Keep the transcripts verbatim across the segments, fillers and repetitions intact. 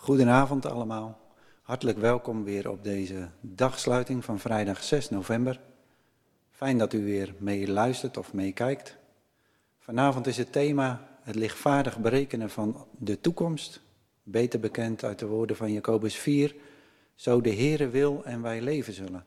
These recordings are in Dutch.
Goedenavond allemaal. Hartelijk welkom weer op deze dagsluiting van vrijdag zes november. Fijn dat u weer meeluistert of meekijkt. Vanavond is het thema het lichtvaardig berekenen van de toekomst. Beter bekend uit de woorden van Jacobus vier. Zo de Heere wil en wij leven zullen.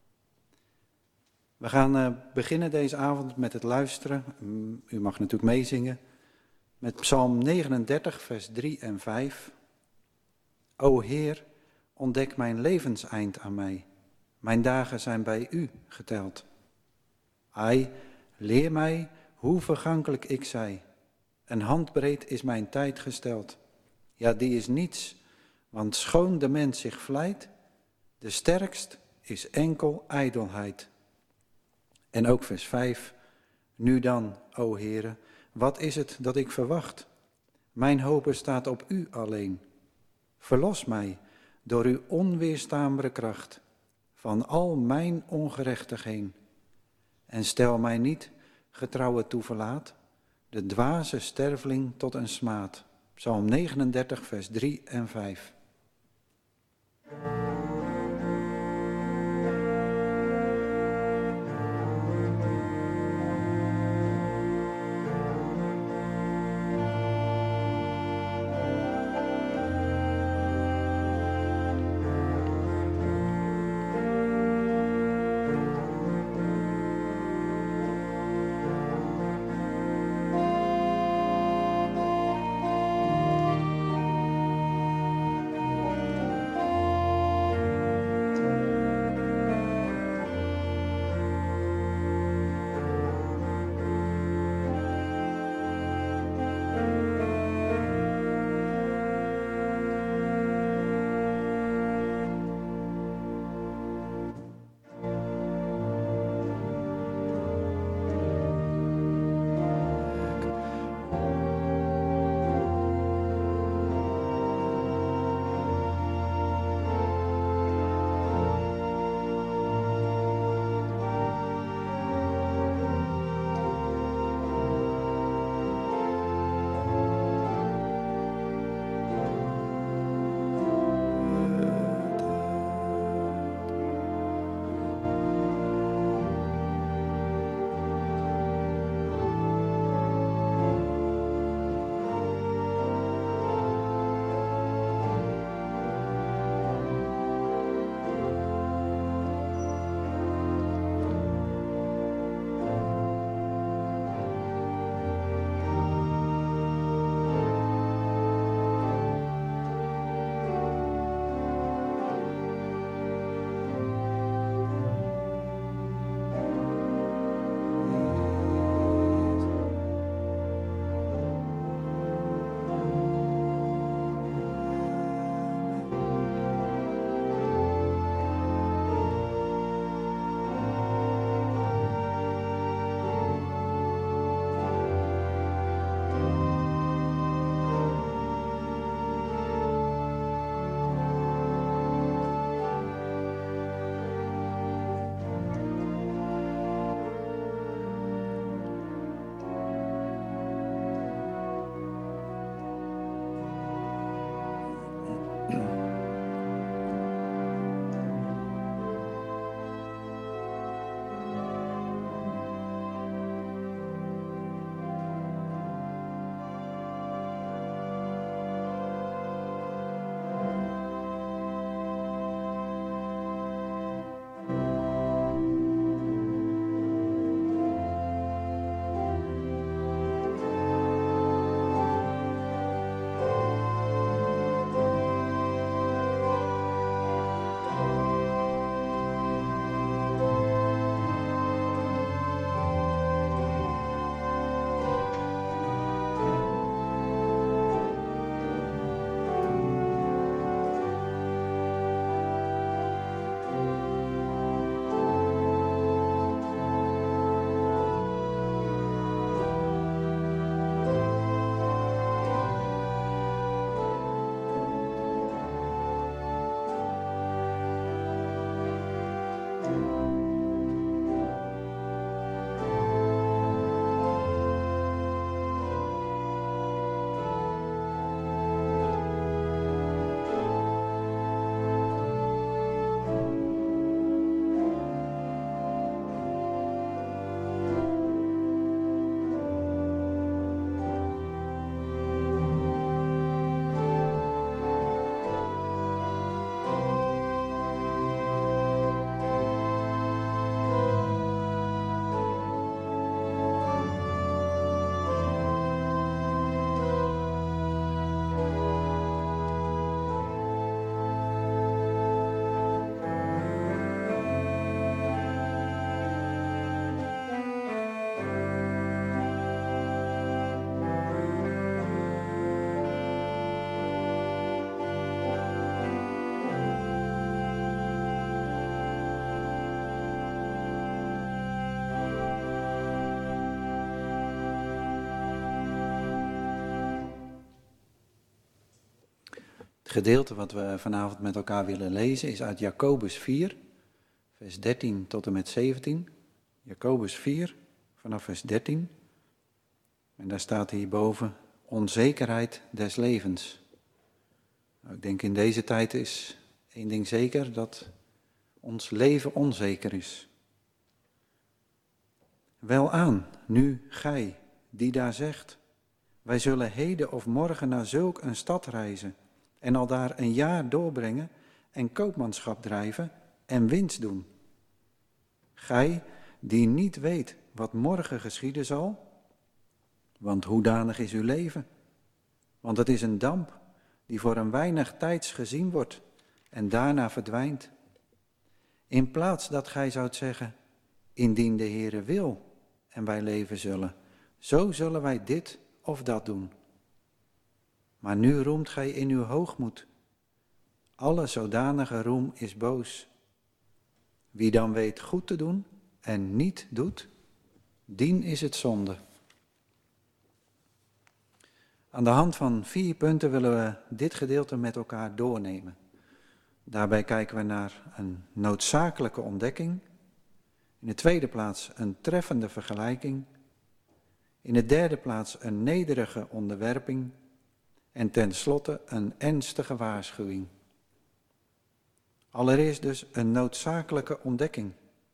We gaan uh, beginnen deze avond met het luisteren. U mag natuurlijk meezingen. Met Psalm negenendertig, vers drie en vijf. O Heer, ontdek mijn levenseind aan mij. Mijn dagen zijn bij u geteld. Ai, leer mij hoe vergankelijk ik zij. Een handbreed is mijn tijd gesteld. Ja, die is niets, want schoon de mens zich vlijt, de sterkst is enkel ijdelheid. En ook vers vijf. Nu dan, o Heere, wat is het dat ik verwacht? Mijn hoop staat op u alleen. Verlos mij door uw onweerstaanbare kracht van al mijn ongerechtigheden. En stel mij niet, getrouwe toeverlaat, de dwaze sterveling tot een smaad. Psalm negenendertig, vers drie en vijf. Het gedeelte wat we vanavond met elkaar willen lezen is uit Jacobus vier, vers dertien tot en met zeventien. Jacobus vier, vanaf vers dertien. En daar staat hierboven onzekerheid des levens. Nou, ik denk in deze tijd is één ding zeker, dat ons leven onzeker is. Welaan, nu gij, die daar zegt, wij zullen heden of morgen naar zulk een stad reizen en al daar een jaar doorbrengen en koopmanschap drijven en winst doen. Gij, die niet weet wat morgen geschieden zal, want hoedanig is uw leven? Want het is een damp die voor een weinig tijds gezien wordt en daarna verdwijnt. In plaats dat gij zoudt zeggen, indien de Heere wil en wij leven zullen, zo zullen wij dit of dat doen. Maar nu roemt gij in uw hoogmoed. Alle zodanige roem is boos. Wie dan weet goed te doen en niet doet, dien is het zonde. Aan de hand van vier punten willen we dit gedeelte met elkaar doornemen. Daarbij kijken we naar een noodzakelijke ontdekking. In de tweede plaats een treffende vergelijking. In de derde plaats een nederige onderwerping. En tenslotte een ernstige waarschuwing. Allereerst dus een noodzakelijke ontdekking.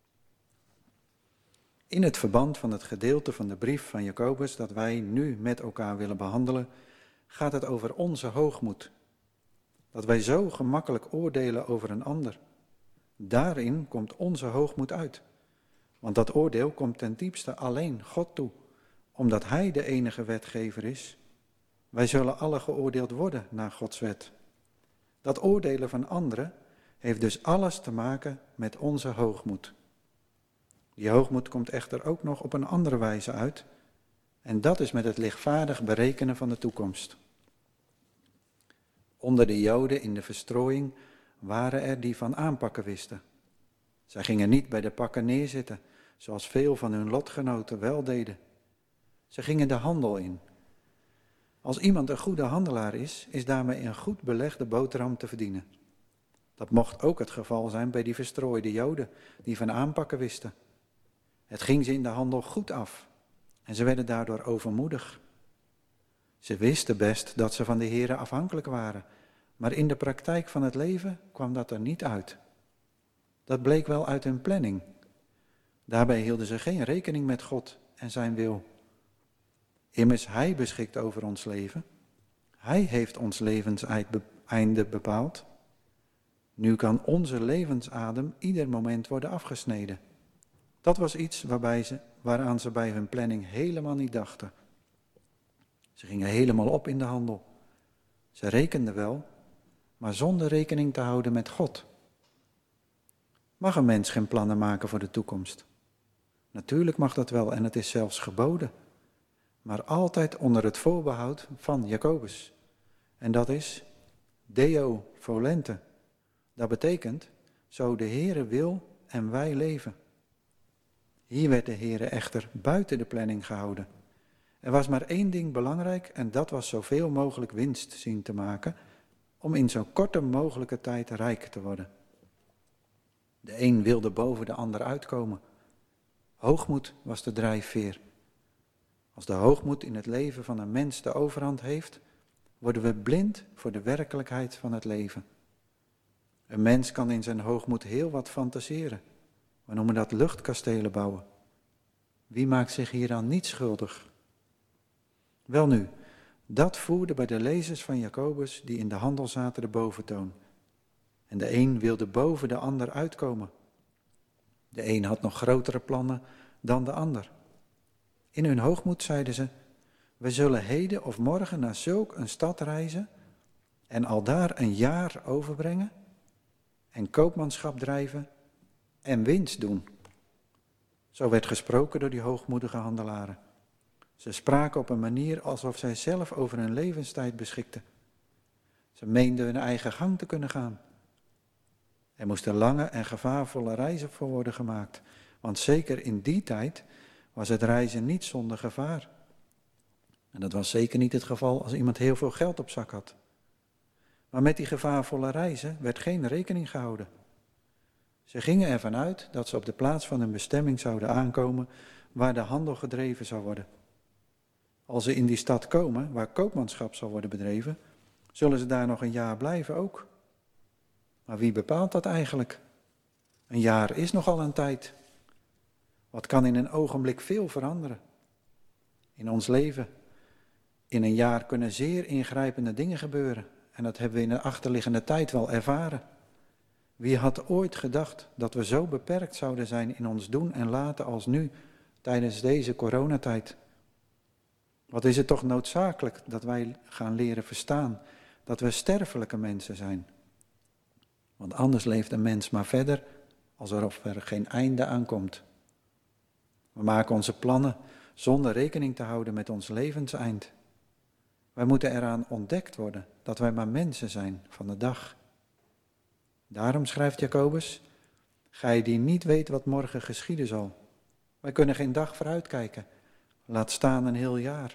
In het verband van het gedeelte van de brief van Jacobus dat wij nu met elkaar willen behandelen, gaat het over onze hoogmoed. Dat wij zo gemakkelijk oordelen over een ander. Daarin komt onze hoogmoed uit. Want dat oordeel komt ten diepste alleen God toe, omdat Hij de enige wetgever is. Wij zullen alle geoordeeld worden naar Gods wet. Dat oordelen van anderen heeft dus alles te maken met onze hoogmoed. Die hoogmoed komt echter ook nog op een andere wijze uit. En dat is met het lichtvaardig berekenen van de toekomst. Onder de Joden in de verstrooiing waren er die van aanpakken wisten. Zij gingen niet bij de pakken neerzitten, zoals veel van hun lotgenoten wel deden. Ze gingen de handel in. Als iemand een goede handelaar is, is daarmee een goed belegde boterham te verdienen. Dat mocht ook het geval zijn bij die verstrooide Joden, die van aanpakken wisten. Het ging ze in de handel goed af en ze werden daardoor overmoedig. Ze wisten best dat ze van de Heere afhankelijk waren, maar in de praktijk van het leven kwam dat er niet uit. Dat bleek wel uit hun planning. Daarbij hielden ze geen rekening met God en zijn wil. Immers, Hij beschikt over ons leven. Hij heeft ons levenseinde bepaald. Nu kan onze levensadem ieder moment worden afgesneden. Dat was iets waarbij ze, waaraan ze bij hun planning helemaal niet dachten. Ze gingen helemaal op in de handel. Ze rekenden wel, maar zonder rekening te houden met God. Mag een mens geen plannen maken voor de toekomst? Natuurlijk mag dat wel en het is zelfs geboden. Maar altijd onder het voorbehoud van Jacobus. En dat is Deo volente. Dat betekent, zo de Heere wil en wij leven. Hier werd de Heere echter buiten de planning gehouden. Er was maar één ding belangrijk en dat was zoveel mogelijk winst zien te maken om in zo korte mogelijke tijd rijk te worden. De een wilde boven de ander uitkomen. Hoogmoed was de drijfveer. Als de hoogmoed in het leven van een mens de overhand heeft, worden we blind voor de werkelijkheid van het leven. Een mens kan in zijn hoogmoed heel wat fantaseren. We noemen dat luchtkastelen bouwen. Wie maakt zich hieraan niet schuldig? Welnu, dat voerde bij de lezers van Jacobus die in de handel zaten de boventoon. En de een wilde boven de ander uitkomen. De een had nog grotere plannen dan de ander. In hun hoogmoed zeiden ze, we zullen heden of morgen naar zulk een stad reizen en al daar een jaar overbrengen en koopmanschap drijven en winst doen. Zo werd gesproken door die hoogmoedige handelaren. Ze spraken op een manier alsof zij zelf over hun levenstijd beschikten. Ze meenden hun eigen gang te kunnen gaan. Er moesten lange en gevaarvolle reizen voor worden gemaakt, want zeker in die tijd was het reizen niet zonder gevaar. En dat was zeker niet het geval als iemand heel veel geld op zak had. Maar met die gevaarvolle reizen werd geen rekening gehouden. Ze gingen ervan uit dat ze op de plaats van hun bestemming zouden aankomen waar de handel gedreven zou worden. Als ze in die stad komen waar koopmanschap zal worden bedreven, zullen ze daar nog een jaar blijven ook. Maar wie bepaalt dat eigenlijk? Een jaar is nogal een tijd. Wat kan in een ogenblik veel veranderen? In ons leven, in een jaar kunnen zeer ingrijpende dingen gebeuren. En dat hebben we in de achterliggende tijd wel ervaren. Wie had ooit gedacht dat we zo beperkt zouden zijn in ons doen en laten als nu, tijdens deze coronatijd? Wat is het toch noodzakelijk dat wij gaan leren verstaan dat we sterfelijke mensen zijn? Want anders leeft een mens maar verder alsof er geen einde aan komt. We maken onze plannen zonder rekening te houden met ons levenseind. Wij moeten eraan ontdekt worden dat wij maar mensen zijn van de dag. Daarom schrijft Jacobus, gij die niet weet wat morgen geschieden zal. Wij kunnen geen dag vooruitkijken, laat staan een heel jaar.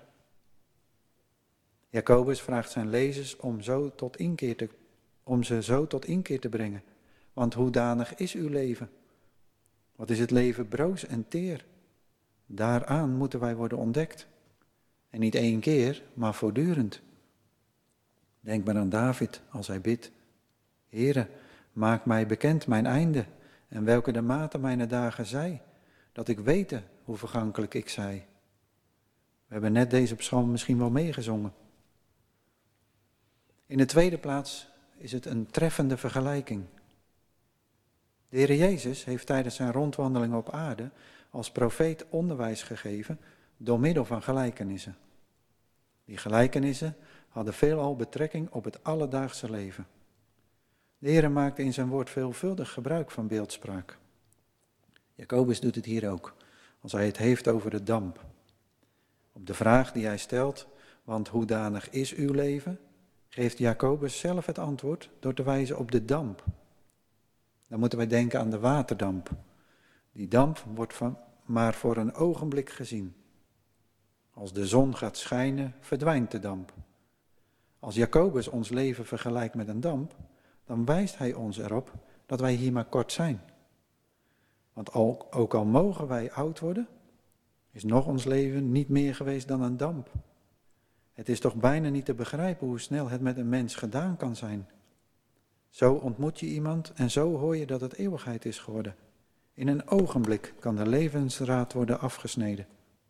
Jacobus vraagt zijn lezers om, zo tot inkeer te, om ze zo tot inkeer te brengen. Want hoedanig is uw leven? Wat is het leven broos en teer? Daaraan moeten wij worden ontdekt. En niet één keer, maar voortdurend. Denk maar aan David als hij bidt. Heere, maak mij bekend mijn einde en welke de mate mijn dagen zij, dat ik wete hoe vergankelijk ik zij. We hebben net deze psalm misschien wel meegezongen. In de tweede plaats is het een treffende vergelijking. De Heer Jezus heeft tijdens zijn rondwandeling op aarde als profeet onderwijs gegeven door middel van gelijkenissen. Die gelijkenissen hadden veelal betrekking op het alledaagse leven. De Heer maakte in zijn woord veelvuldig gebruik van beeldspraak. Jacobus doet het hier ook, als hij het heeft over de damp. Op de vraag die hij stelt, want hoedanig is uw leven, geeft Jacobus zelf het antwoord door te wijzen op de damp. Dan moeten wij denken aan de waterdamp. Die damp wordt van, maar voor een ogenblik gezien. Als de zon gaat schijnen, verdwijnt de damp. Als Jacobus ons leven vergelijkt met een damp, dan wijst hij ons erop dat wij hier maar kort zijn. Want ook, ook al mogen wij oud worden, is nog ons leven niet meer geweest dan een damp. Het is toch bijna niet te begrijpen hoe snel het met een mens gedaan kan zijn. Zo ontmoet je iemand en zo hoor je dat het eeuwigheid is geworden. In een ogenblik kan de levensdraad worden afgesneden.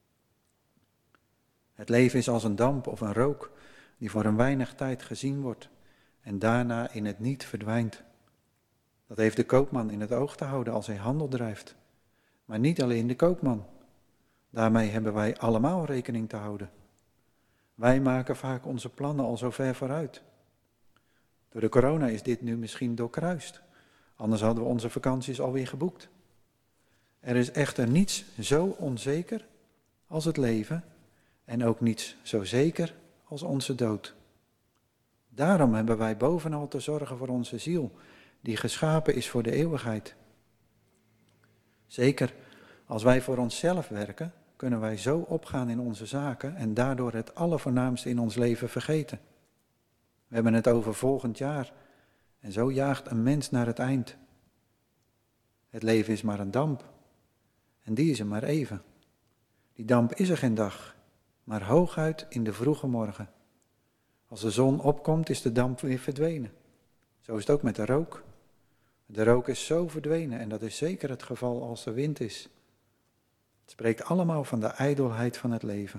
Het leven is als een damp of een rook die voor een weinig tijd gezien wordt en daarna in het niet verdwijnt. Dat heeft de koopman in het oog te houden als hij handel drijft. Maar niet alleen de koopman. Daarmee hebben wij allemaal rekening te houden. Wij maken vaak onze plannen al zo ver vooruit. Door de corona is dit nu misschien doorkruist. Anders hadden we onze vakanties alweer geboekt. Er is echter niets zo onzeker als het leven en ook niets zo zeker als onze dood. Daarom hebben wij bovenal te zorgen voor onze ziel, die geschapen is voor de eeuwigheid. Zeker als wij voor onszelf werken, kunnen wij zo opgaan in onze zaken en daardoor het allervoornaamste in ons leven vergeten. We hebben het over volgend jaar en zo jaagt een mens naar het eind. Het leven is maar een damp en die is er maar even. Die damp is er geen dag, maar hooguit in de vroege morgen. Als de zon opkomt is de damp weer verdwenen. Zo is het ook met de rook. De rook is zo verdwenen en dat is zeker het geval als er wind is. Het spreekt allemaal van de ijdelheid van het leven.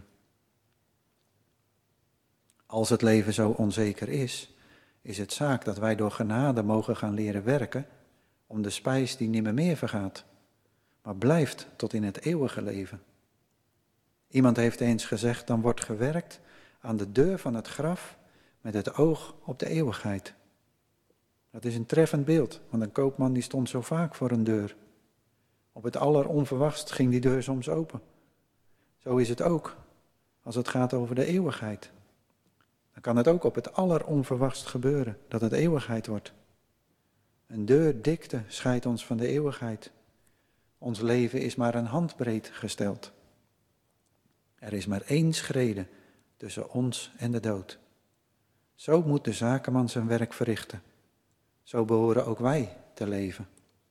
Als het leven zo onzeker is, is het zaak dat wij door genade mogen gaan leren werken om de spijs die nimmer meer vergaat, maar blijft tot in het eeuwige leven. Iemand heeft eens gezegd, dan wordt gewerkt aan de deur van het graf met het oog op de eeuwigheid. Dat is een treffend beeld, want een koopman die stond zo vaak voor een deur. Op het alleronverwachtst ging die deur soms open. Zo is het ook als het gaat over de eeuwigheid. Dan kan het ook op het alleronverwachtst gebeuren dat het eeuwigheid wordt. Een deurdikte scheidt ons van de eeuwigheid. Ons leven is maar een handbreed gesteld. Er is maar één schrede tussen ons en de dood. Zo moet de zakenman zijn werk verrichten. Zo behoren ook wij te leven.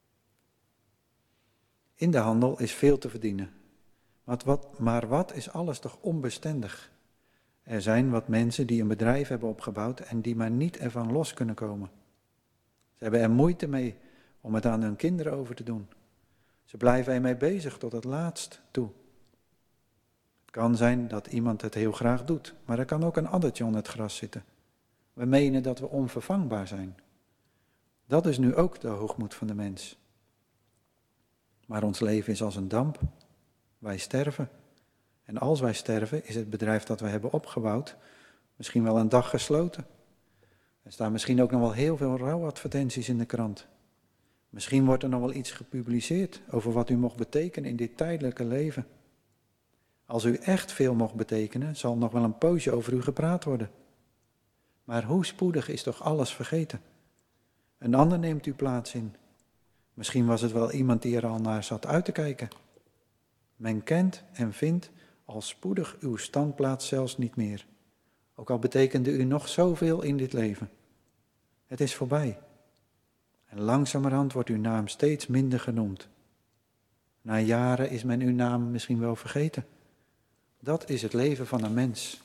In de handel is veel te verdienen. Maar wat, maar wat is alles toch onbestendig? Er zijn wat mensen die een bedrijf hebben opgebouwd en die maar niet ervan los kunnen komen. Ze hebben er moeite mee om het aan hun kinderen over te doen. Ze blijven ermee bezig tot het laatst toe. Het kan zijn dat iemand het heel graag doet, maar er kan ook een addertje onder het gras zitten. We menen dat we onvervangbaar zijn. Dat is nu ook de hoogmoed van de mens. Maar ons leven is als een damp. Wij sterven. En als wij sterven, is het bedrijf dat we hebben opgebouwd misschien wel een dag gesloten. Er staan misschien ook nog wel heel veel rouwadvertenties in de krant. Misschien wordt er nog wel iets gepubliceerd over wat u mocht betekenen in dit tijdelijke leven. Als u echt veel mocht betekenen, zal nog wel een poosje over u gepraat worden. Maar hoe spoedig is toch alles vergeten? Een ander neemt uw plaats in. Misschien was het wel iemand die er al naar zat uit te kijken. Men kent en vindt al spoedig uw standplaats zelfs niet meer. Ook al betekende u nog zoveel in dit leven. Het is voorbij. En langzamerhand wordt uw naam steeds minder genoemd. Na jaren is men uw naam misschien wel vergeten. Dat is het leven van een mens.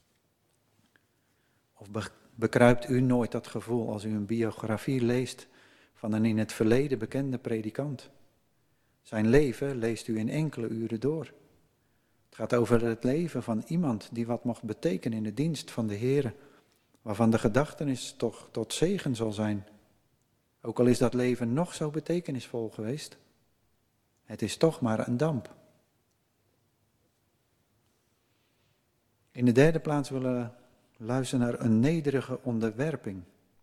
Of bekruipt u nooit dat gevoel als u een biografie leest van een in het verleden bekende predikant? Zijn leven leest u in enkele uren door. Het gaat over het leven van iemand die wat mocht betekenen in de dienst van de Here, waarvan de gedachtenis toch tot zegen zal zijn. Ook al is dat leven nog zo betekenisvol geweest, het is toch maar een damp. In de derde plaats willen we luisteren naar een nederige onderwerping.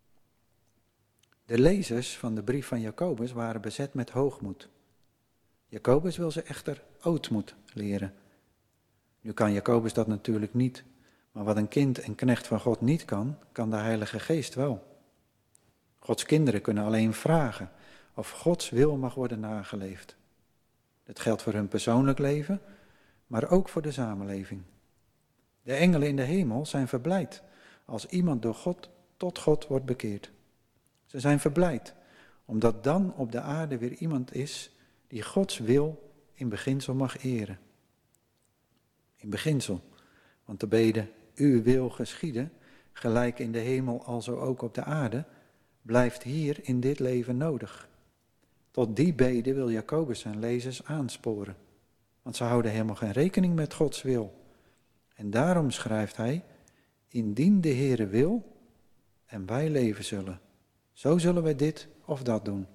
De lezers van de brief van Jacobus waren bezet met hoogmoed. Jacobus wil ze echter ootmoed leren. Nu kan Jacobus dat natuurlijk niet, maar wat een kind en knecht van God niet kan, kan de Heilige Geest wel. Gods kinderen kunnen alleen vragen of Gods wil mag worden nageleefd. Dat geldt voor hun persoonlijk leven, maar ook voor de samenleving. De engelen in de hemel zijn verblijd als iemand door God tot God wordt bekeerd. Ze zijn verblijd, omdat dan op de aarde weer iemand is die Gods wil in beginsel mag eren. In beginsel, want de bede, uw wil geschieden, gelijk in de hemel alzo ook op de aarde, blijft hier in dit leven nodig. Tot die bede wil Jacobus zijn lezers aansporen, want ze houden helemaal geen rekening met Gods wil. En daarom schrijft hij, indien de Heere wil en wij leven zullen, zo zullen wij dit of dat doen.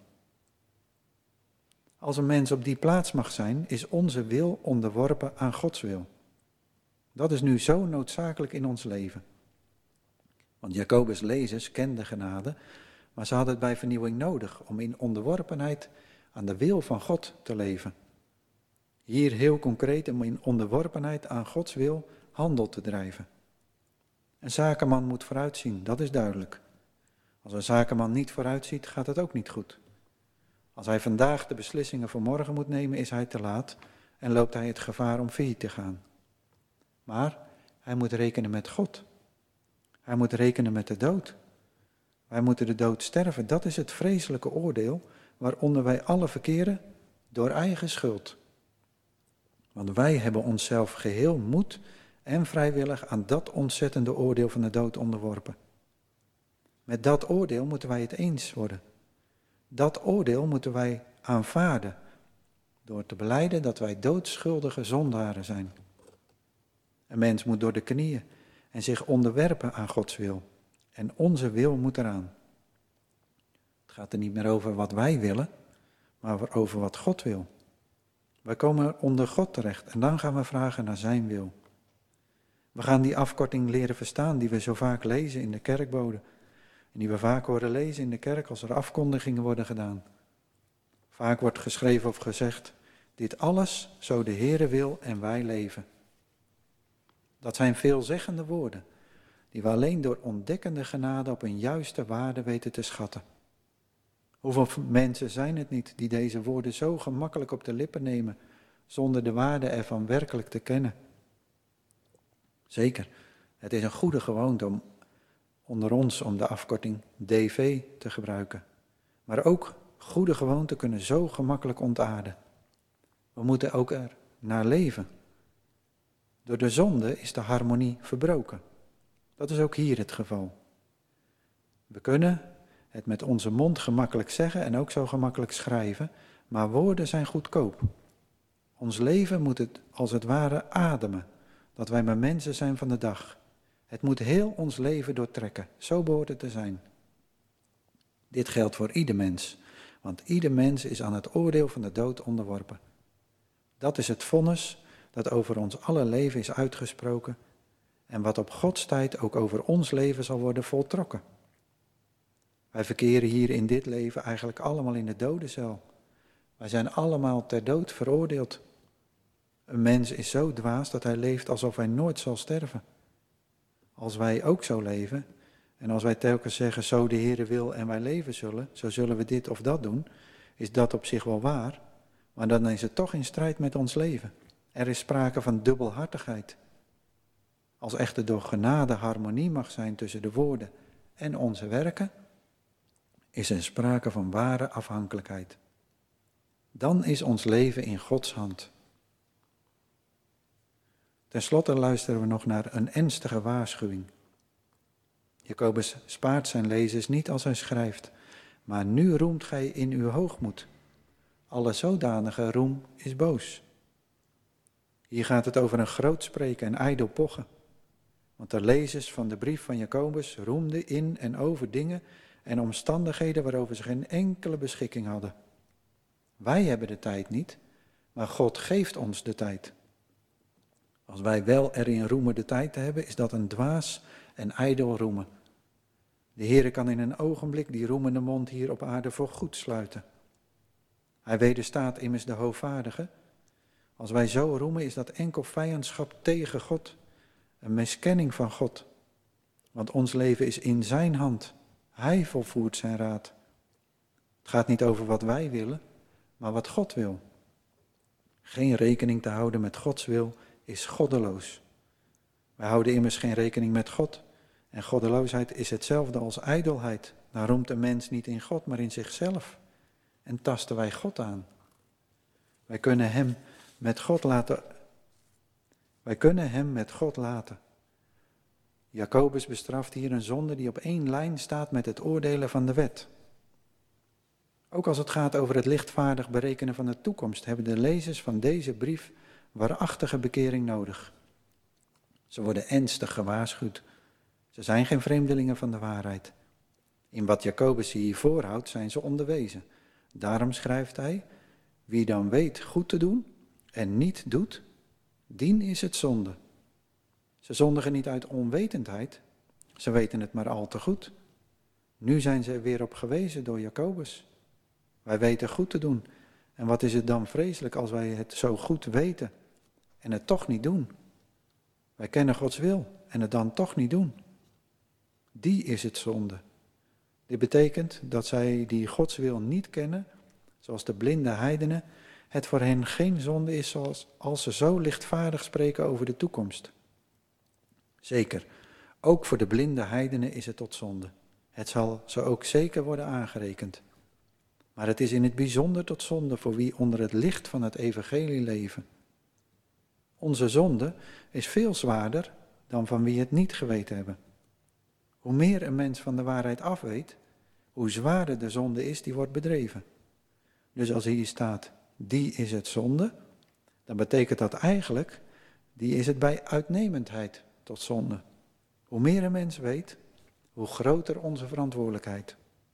Als een mens op die plaats mag zijn, is onze wil onderworpen aan Gods wil. Dat is nu zo noodzakelijk in ons leven. Want Jacobus' lezers kenden genade, maar ze hadden het bij vernieuwing nodig om in onderworpenheid aan de wil van God te leven. Hier heel concreet om in onderworpenheid aan Gods wil handel te drijven. Een zakenman moet vooruitzien, dat is duidelijk. Als een zakenman niet vooruitziet, gaat het ook niet goed. Als hij vandaag de beslissingen voor morgen moet nemen, is hij te laat en loopt hij het gevaar om failliet te gaan. Maar hij moet rekenen met God. Hij moet rekenen met de dood. Wij moeten de dood sterven. Dat is het vreselijke oordeel waaronder wij alle verkeren door eigen schuld. Want wij hebben onszelf geheel moed en vrijwillig aan dat ontzettende oordeel van de dood onderworpen. Met dat oordeel moeten wij het eens worden. Dat oordeel moeten wij aanvaarden door te belijden dat wij doodschuldige zondaren zijn. Een mens moet door de knieën en zich onderwerpen aan Gods wil. En onze wil moet eraan. Het gaat er niet meer over wat wij willen, maar over wat God wil. Wij komen onder God terecht en dan gaan we vragen naar zijn wil. We gaan die afkorting leren verstaan die we zo vaak lezen in de kerkbode. En die we vaak horen lezen in de kerk als er afkondigingen worden gedaan. Vaak wordt geschreven of gezegd, dit alles zo de Heere wil en wij leven. Dat zijn veelzeggende woorden, die we alleen door ontdekkende genade op een juiste waarde weten te schatten. Hoeveel mensen zijn het niet die deze woorden zo gemakkelijk op de lippen nemen, zonder de waarde ervan werkelijk te kennen? Zeker, het is een goede gewoonte om onder ons om de afkorting D V te gebruiken. Maar ook goede gewoonten kunnen zo gemakkelijk ontaarden. We moeten ook er naar leven. Door de zonde is de harmonie verbroken. Dat is ook hier het geval. We kunnen het met onze mond gemakkelijk zeggen en ook zo gemakkelijk schrijven, maar woorden zijn goedkoop. Ons leven moet het als het ware ademen, dat wij maar mensen zijn van de dag. Het moet heel ons leven doortrekken, zo behoort het te zijn. Dit geldt voor ieder mens, want ieder mens is aan het oordeel van de dood onderworpen. Dat is het vonnis dat over ons alle leven is uitgesproken en wat op Gods tijd ook over ons leven zal worden voltrokken. Wij verkeren hier in dit leven eigenlijk allemaal in de dodencel. Wij zijn allemaal ter dood veroordeeld. Een mens is zo dwaas dat hij leeft alsof hij nooit zal sterven. Als wij ook zo leven, en als wij telkens zeggen, zo de Heere wil en wij leven zullen, zo zullen we dit of dat doen, is dat op zich wel waar, maar dan is het toch in strijd met ons leven. Er is sprake van dubbelhartigheid. Als echter door genade harmonie mag zijn tussen de woorden en onze werken, is er sprake van ware afhankelijkheid. Dan is ons leven in Gods hand. Ten slotte luisteren we nog naar een ernstige waarschuwing. Jacobus spaart zijn lezers niet als hij schrijft, maar nu roemt gij in uw hoogmoed. Alle zodanige roem is boos. Hier gaat het over een groot spreken en ijdel pochen. Want de lezers van de brief van Jacobus roemden in en over dingen en omstandigheden waarover ze geen enkele beschikking hadden. Wij hebben de tijd niet, maar God geeft ons de tijd. Als wij wel erin roemen de tijd te hebben, is dat een dwaas en ijdel roemen. De Heere kan in een ogenblik die roemende mond hier op aarde voor goed sluiten. Hij wederstaat immers de hoogvaardige. Als wij zo roemen, is dat enkel vijandschap tegen God, een miskenning van God. Want ons leven is in zijn hand. Hij volvoert zijn raad. Het gaat niet over wat wij willen, maar wat God wil. Geen rekening te houden met Gods wil is goddeloos. Wij houden immers geen rekening met God. En goddeloosheid is hetzelfde als ijdelheid. Dan roemt de mens niet in God, maar in zichzelf. En tasten wij God aan. Wij kunnen hem met God laten. Wij kunnen hem met God laten. Jacobus bestraft hier een zonde die op één lijn staat met het oordelen van de wet. Ook als het gaat over het lichtvaardig berekenen van de toekomst, hebben de lezers van deze brief waarachtige bekering nodig. Ze worden ernstig gewaarschuwd. Ze zijn geen vreemdelingen van de waarheid. In wat Jacobus hier voorhoudt zijn ze onderwezen. Daarom schrijft hij, wie dan weet goed te doen en niet doet, dien is het zonde. Ze zondigen niet uit onwetendheid, ze weten het maar al te goed. Nu zijn ze er weer op gewezen door Jacobus. Wij weten goed te doen. En wat is het dan vreselijk als wij het zo goed weten en het toch niet doen? Wij kennen Gods wil en het dan toch niet doen. Die is het zonde. Dit betekent dat zij die Gods wil niet kennen, zoals de blinde heidenen, het voor hen geen zonde is zoals als ze zo lichtvaardig spreken over de toekomst. Zeker, ook voor de blinde heidenen is het tot zonde. Het zal ze ook zeker worden aangerekend. Maar het is in het bijzonder tot zonde voor wie onder het licht van het evangelie leven. Onze zonde is veel zwaarder dan van wie het niet geweten hebben. Hoe meer een mens van de waarheid afweet, hoe zwaarder de zonde is die wordt bedreven. Dus als hier staat, die is het zonde, dan betekent dat eigenlijk, die is het bij uitnemendheid tot zonde. Hoe meer een mens weet, hoe groter onze verantwoordelijkheid.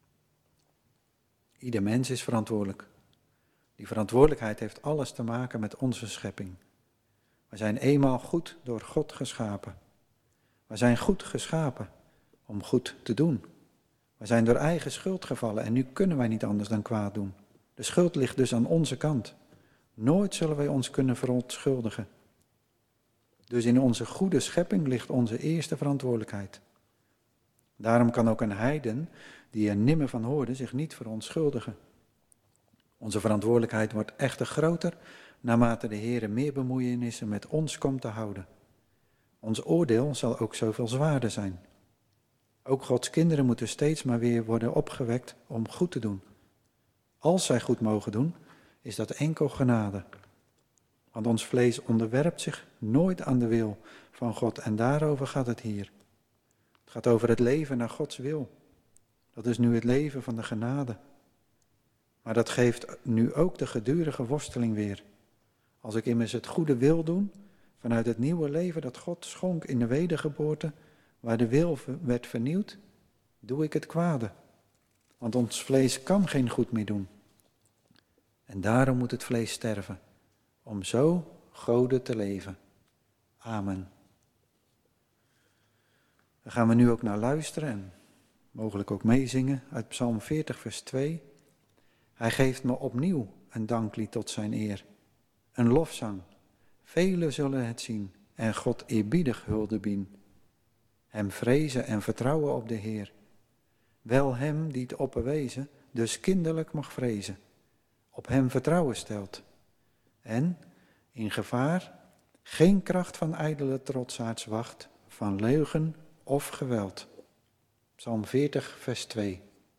Ieder mens is verantwoordelijk. Die verantwoordelijkheid heeft alles te maken met onze schepping. We zijn eenmaal goed door God geschapen. We zijn goed geschapen om goed te doen. We zijn door eigen schuld gevallen en nu kunnen wij niet anders dan kwaad doen. De schuld ligt dus aan onze kant. Nooit zullen wij ons kunnen verontschuldigen. Dus in onze goede schepping ligt onze eerste verantwoordelijkheid. Daarom kan ook een heiden, die er nimmer van hoorde, zich niet verontschuldigen. Onze verantwoordelijkheid wordt echter groter, naarmate de Heere meer bemoeienissen met ons komt te houden. Ons oordeel zal ook zoveel zwaarder zijn. Ook Gods kinderen moeten steeds maar weer worden opgewekt om goed te doen. Als zij goed mogen doen, is dat enkel genade. Want ons vlees onderwerpt zich nooit aan de wil van God en daarover gaat het hier. Het gaat over het leven naar Gods wil. Dat is nu het leven van de genade. Maar dat geeft nu ook de gedurige worsteling weer. Als ik immers het goede wil doen, vanuit het nieuwe leven dat God schonk in de wedergeboorte, waar de wil werd vernieuwd, doe ik het kwade. Want ons vlees kan geen goed meer doen. En daarom moet het vlees sterven, om zo Gode te leven. Amen. Daar gaan we nu ook naar luisteren en mogelijk ook meezingen uit Psalm veertig vers twee. Hij geeft me opnieuw een danklied tot zijn eer, een lofzang. Velen zullen het zien en God eerbiedig hulde bien. Hem vrezen en vertrouwen op de Heer. Wel hem die het opperwezen, dus kinderlijk mag vrezen, op hem vertrouwen stelt. En, in gevaar, geen kracht van ijdele trotsaards wacht, van leugen of geweld. Psalm veertig vers twee.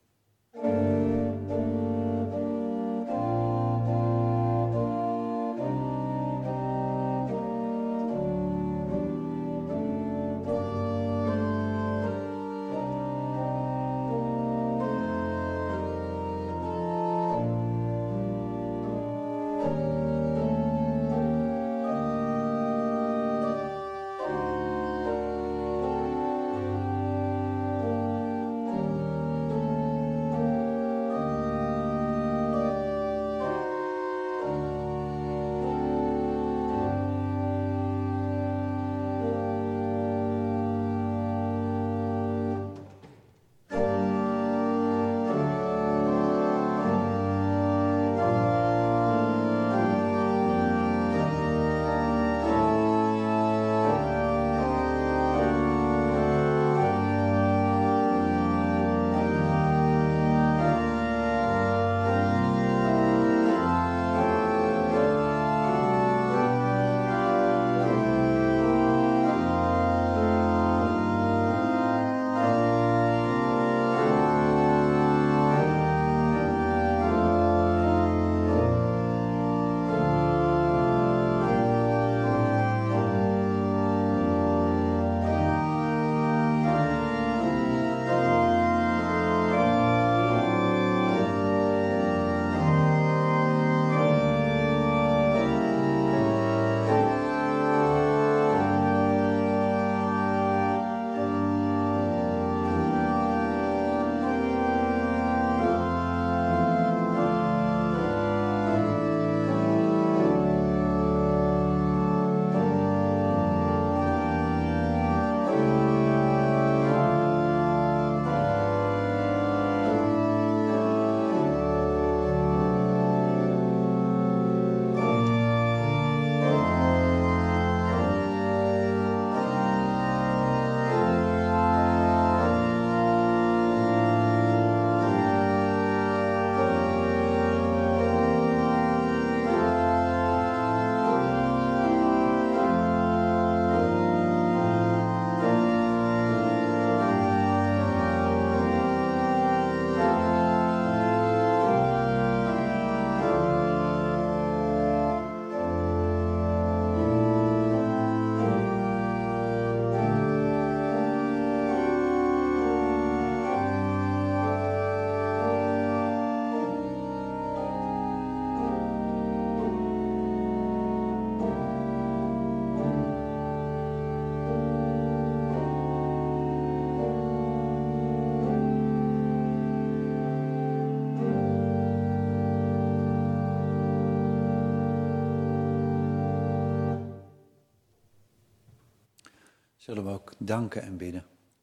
Zullen we ook danken en bidden.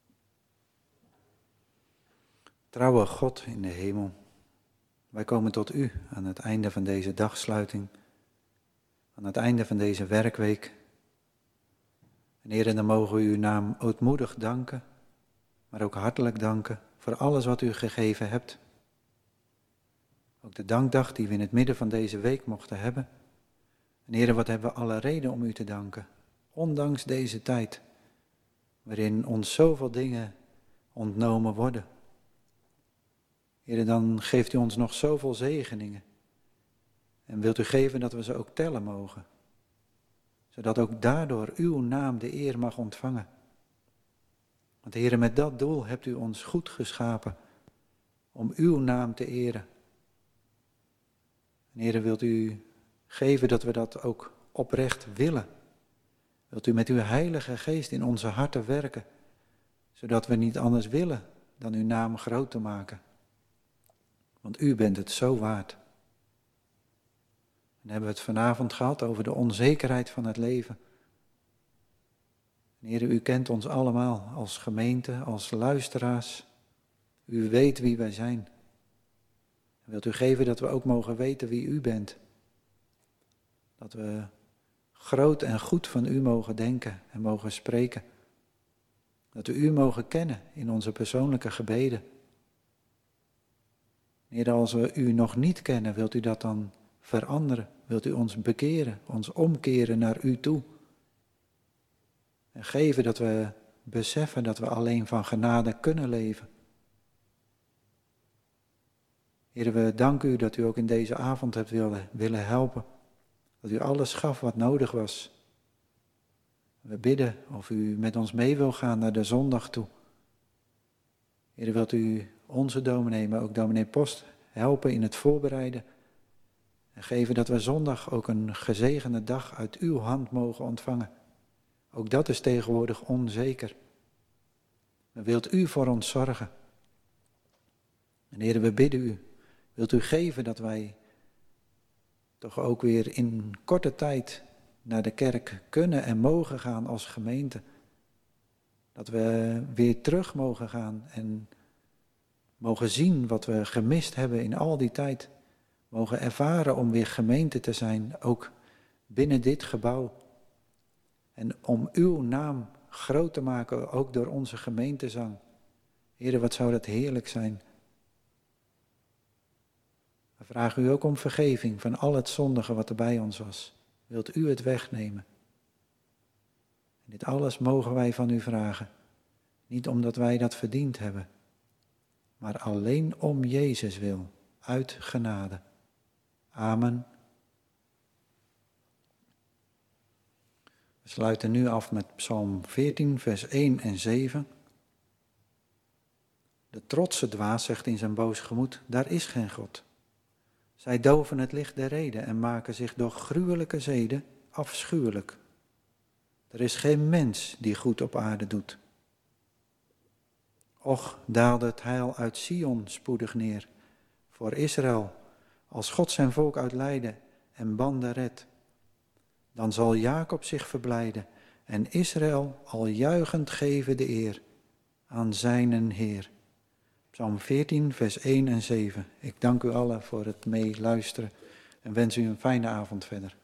Trouwe God in de hemel, wij komen tot u aan het einde van deze dagsluiting, aan het einde van deze werkweek. En Heer, dan mogen we uw naam ootmoedig danken, maar ook hartelijk danken voor alles wat u gegeven hebt. Ook de dankdag die we in het midden van deze week mochten hebben. En Heer, wat hebben we alle reden om u te danken, ondanks deze tijd, waarin ons zoveel dingen ontnomen worden. Heer, dan geeft u ons nog zoveel zegeningen. En wilt u geven dat we ze ook tellen mogen. Zodat ook daardoor uw naam de eer mag ontvangen. Want Heer, met dat doel hebt u ons goed geschapen. Om uw naam te eren. En Heer, wilt u geven dat we dat ook oprecht willen. Wilt u met uw Heilige Geest in onze harten werken. Zodat we niet anders willen dan uw naam groot te maken. Want u bent het zo waard. En hebben we het vanavond gehad over de onzekerheid van het leven. En Heer, u kent ons allemaal als gemeente, als luisteraars. U weet wie wij zijn. En wilt u geven dat we ook mogen weten wie u bent. Dat we groot en goed van u mogen denken en mogen spreken. Dat we u mogen kennen in onze persoonlijke gebeden. Heer, als we u nog niet kennen, wilt u dat dan veranderen? Wilt u ons bekeren, ons omkeren naar u toe? En geven dat we beseffen dat we alleen van genade kunnen leven. Heer, we danken u dat u ook in deze avond hebt willen, willen helpen. Dat u alles gaf wat nodig was. We bidden of u met ons mee wil gaan naar de zondag toe. Heer, wilt u onze dominee, maar ook dominee Post helpen in het voorbereiden. En geven dat we zondag ook een gezegende dag uit uw hand mogen ontvangen. Ook dat is tegenwoordig onzeker. Maar wilt u voor ons zorgen? En Heer, we bidden u. Wilt u geven dat wij toch ook weer in korte tijd naar de kerk kunnen en mogen gaan als gemeente. Dat we weer terug mogen gaan en mogen zien wat we gemist hebben in al die tijd. Mogen ervaren om weer gemeente te zijn, ook binnen dit gebouw. En om uw naam groot te maken, ook door onze gemeentezang. Heer, wat zou dat heerlijk zijn. We vragen u ook om vergeving van al het zondige wat er bij ons was. Wilt u het wegnemen? En dit alles mogen wij van u vragen. Niet omdat wij dat verdiend hebben, maar alleen om Jezus wil, uit genade. Amen. We sluiten nu af met Psalm veertien, vers één en zeven. De trotse dwaas zegt in zijn boos gemoed, daar is geen God. Zij doven het licht der reden en maken zich door gruwelijke zeden afschuwelijk. Er is geen mens die goed op aarde doet. Och, daalde het heil uit Sion spoedig neer, voor Israël, als God zijn volk uit lijden en banden redt. Dan zal Jacob zich verblijden en Israël al juichend geven de eer aan zijnen Heer. Psalm veertien, vers één en zeven. Ik dank u allen voor het meeluisteren en wens u een fijne avond verder.